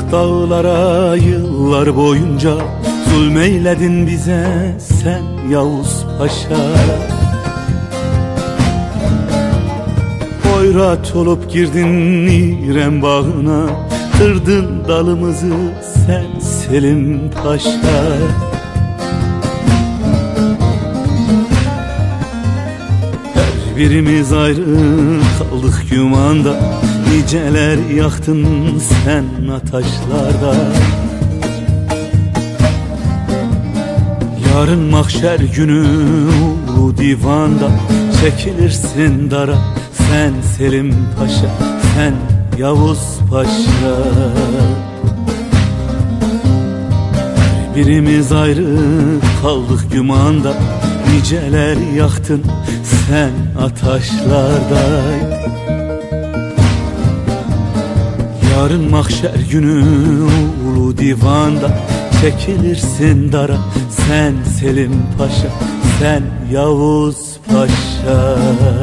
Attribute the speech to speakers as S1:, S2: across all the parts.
S1: Dağlara yıllar boyunca zulmeyledin bize sen Yavuz Paşa. Hoyrat olup girdin İrem bağına, kırdın dalımızı sen Selim Paşa. Her birimiz ayrı kaldık yumanda, niceler yaktın sen ataşlarda. Yarın mahşer günü ulu divanda, çekilirsin dara sen Selim Paşa, sen Yavuz Paşa. Her birimiz ayrı kaldık yumanda, niceler yaktın sen ataşlarda. Yarın mahşer günü ulu divanda, çekilirsin dara sen Selim Paşa, sen Yavuz Paşa.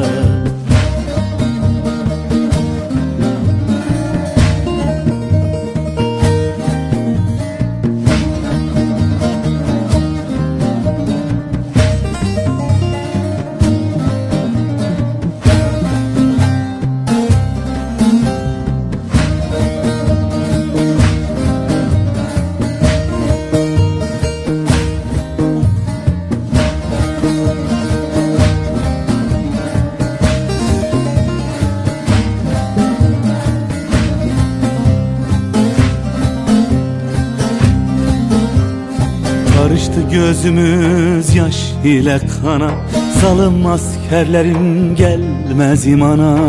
S2: Karıştı gözümüz yaş ile kana, zalim askerlerin gelmez imana.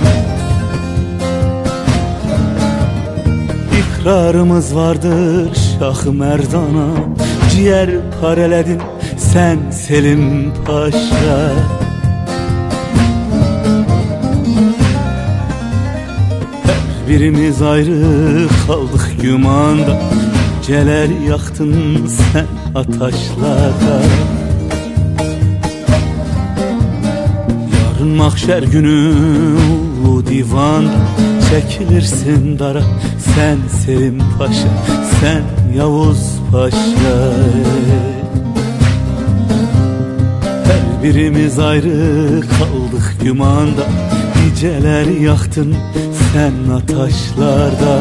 S2: İkrarımız vardır Şah-ı Merdan'a, ciğer pareledin sen Selim Paşa. Her birimiz ayrı kaldık yumanda, celer yaktın sen ataşlarda. Yarın mahşer günü ulu divanda, çekilirsin dara sen Selim Paşa, sen Yavuz Paşa. Her birimiz ayrı kaldık yumanda, niceler yaktın sen ataşlarda.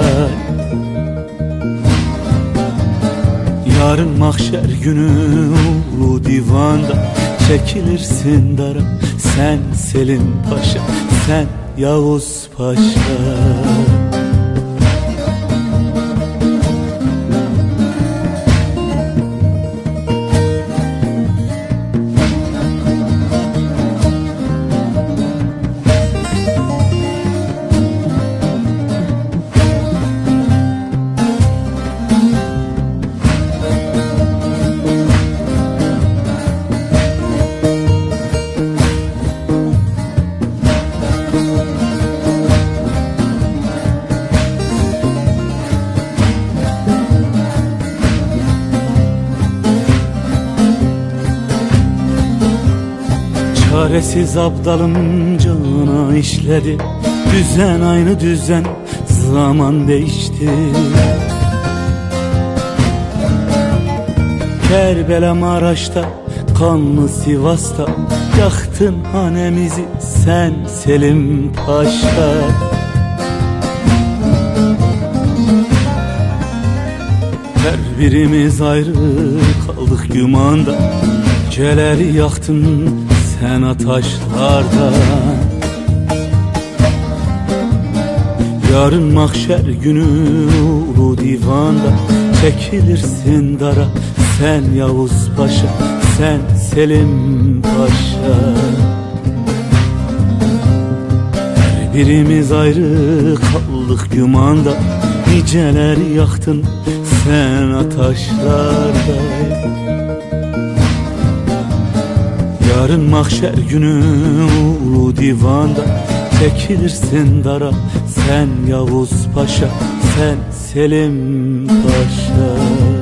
S2: Yarın mahşer günü ulu divanda, çekilirsin dara sen Selim Paşa, sen Yavuz Paşa. Çaresiz abdalım cana işledi, düzen aynı düzen, zaman değişti. Kerbela Maraş'ta, kanlı Sivas'ta, yaktın hanemizi sen Selim Paşa. Her birimiz ayrı kaldık yumanda, celeri yaktın sen ataşlarda. Yarın mahşer günü ulu divanda, çekilirsin dara sen Yavuz Paşa, sen Selim Paşa. Her birimiz ayrı kaldık yumanda, niceler yaktın sen ataşlarda. Yarın mahşer günü ulu divanda, çekilirsin dara sen Yavuz Paşa, sen Selim Paşa.